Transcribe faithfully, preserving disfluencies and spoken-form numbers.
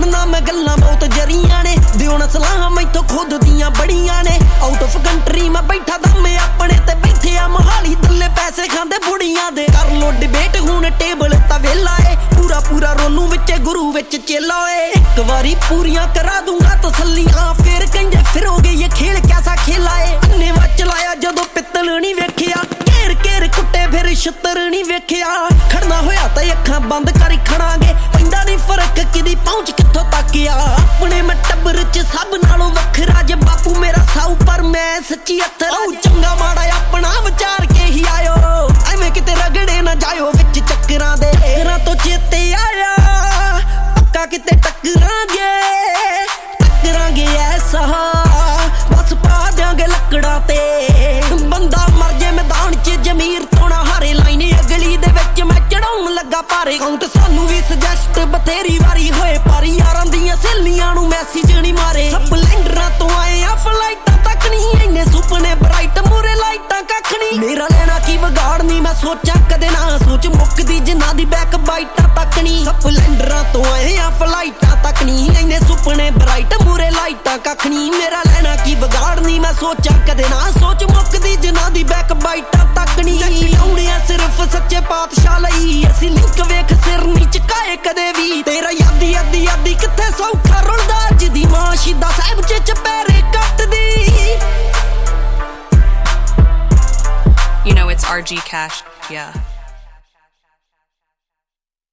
करना मैं गल्लां बहुत जरियां ने दिओ ना सलाह मैथों खुद दियां बड़ियां ने आउट ऑफ कंट्री मैं बैठा दमे अपने ते बैठे आ मोहाली दल्ले पैसे खांदे बुड़ियां दे कर लो डिबेट हुण टेबल ता वेला ए पूरा पूरा रोनू विच गुरु विच चेला ए एक वारी पूरियां करा दूंगा तसल्लियां फिर कहंदे फिरोगे ये खेल कैसा खेला ए अन्ने वा चलाया जदों पित्तल नहीं वेखिया घेर घेर कुट्टे फिर छत्तर नहीं वेखिया खड़ना होया तां अखां बंद कर खड़ांगे पैंदा नहीं फर्क किदी पहुंच कित्थों तक आ अपने मैं टब्बर च सब नालों वखरा जे बापू मेरा साऊ पर मैं सच्ची अत्थर ओ चंगा माड़ा अपना विचार के ही आयो एवें किते रगड़े ना जायो विच चक्करां दे घरां तो चेते आया पक्का किते टकरांगे टकरांगे ऐसा बस पा देंगे लकड़ा ते बंदा मर जे मैदान च जमीर तो ना हारे लाइन अगली दे विच मैं चढ़ाउण लगा पारे काउंट सानू भी सजैस्ट बथेरी वारी होए पर यारां दियां सहेलियां नू मैसेज नहीं मारे स्पलेंडरां तो आए आ फ्लाइटां तक नहीं इन्ने सुपने ब्राइट मूरे लाइटां कख नहीं मेरा लेना की विगाड़नी मैं सोचा कदे ना सोच मुकदी जिन्ना दी बैक बाइटां तक नहीं स्पलेंडरां तो आए आ फ्लाइटां तक नहीं इन्ने सुपने ब्राइट मूरे लाइटां कख नहीं मेरा लेना की विगाड़नी मैं सोचा कदे ना सोच मुकदी जिन्ना दी बैक बाइटां तक नहीं आउणे सिर्फ सच्चे पातशाह लई असीं लिंक वेख सिर नहीं झुकाए कदे भी तेरा यादी यादी यादी कित्थे सौखा रुलदा जिदी मां शिदा साहिब च चपैरे कटदी You know it's R G Cash, yeah.